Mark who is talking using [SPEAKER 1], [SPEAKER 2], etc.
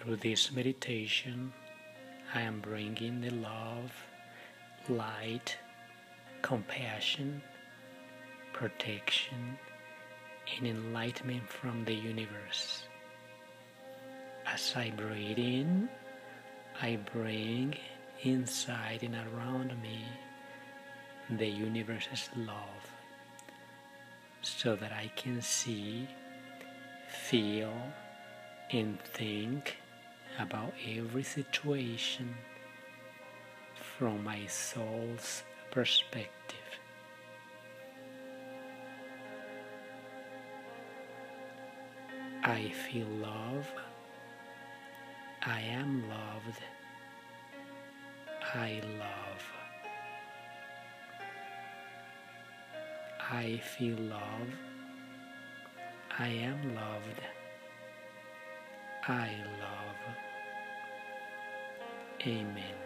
[SPEAKER 1] Through this meditation, I am bringing the love, light, compassion, protection, and enlightenment from the universe. As I breathe in, I bring inside and around me the universe's love, so that I can see, feel, and think about every situation from my soul's perspective. I feel love. I am loved. I love. I feel love. I am loved. I love. Amen.